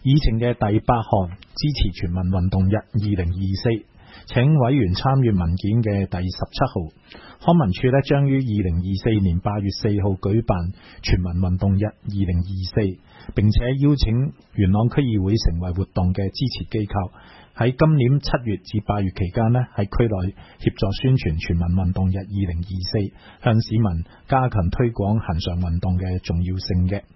議程嘅第8項，支持全民運動日2024，請委員參閱文件嘅第17號。康文署將於2024年8月4號舉辦全民運動日2024，並且邀請元朗區議會成為活動嘅支持機構，喺今年7月至8月期間喺區內協助宣傳全民運動日2024，向市民加強推廣恆常運動嘅重要性嘅。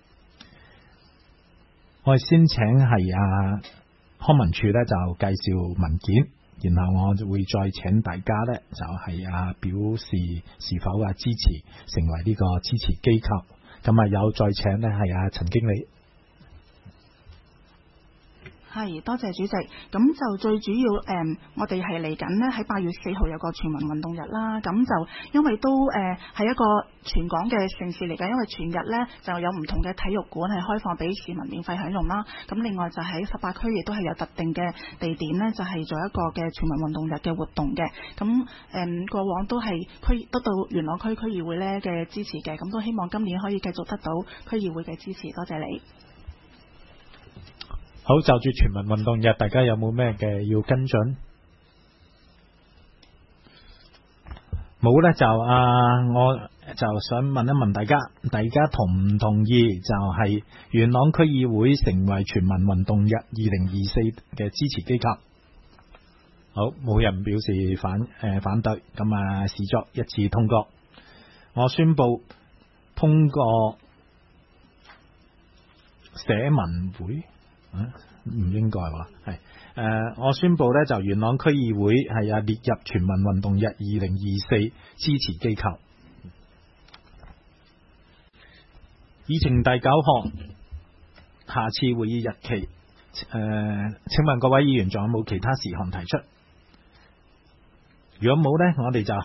我哋先請係康文署就介紹文件，然後我就會再請大家就係表示是否支持成為呢個支持機構。咁有再請係陳經理。 係，多謝主席。咁就最主要我哋係嚟緊呢，喺8月4號有個全民運動日啦。咁就因為都係一個全港嘅盛事嚟嘅，因為全日呢就有唔同嘅體育館係開放俾市民免費享用啦。咁另外就喺18區亦都係有特定嘅地點呢，就係做一個嘅全民運動日嘅活動嘅。咁過往都係得到元朗區區議會呢嘅支持嘅，咁都希望今年可以繼續得到區議會嘅支持。多謝你。 好，就住全民運動日，大家有冇咩嘅要跟進？冇呢，我就想問一問大家同唔同意就係元朗區議會成為全民運動日2024嘅支持機構？好，冇人表示反對，咁視作一致通過。我宣布通過社民會。唔應該話係我宣布就元朗區議會係列入全民運動日2024支持機構。議程第9項，下次會議日期。請問各位議員仲有冇其他事項提出？如果冇呢，我哋就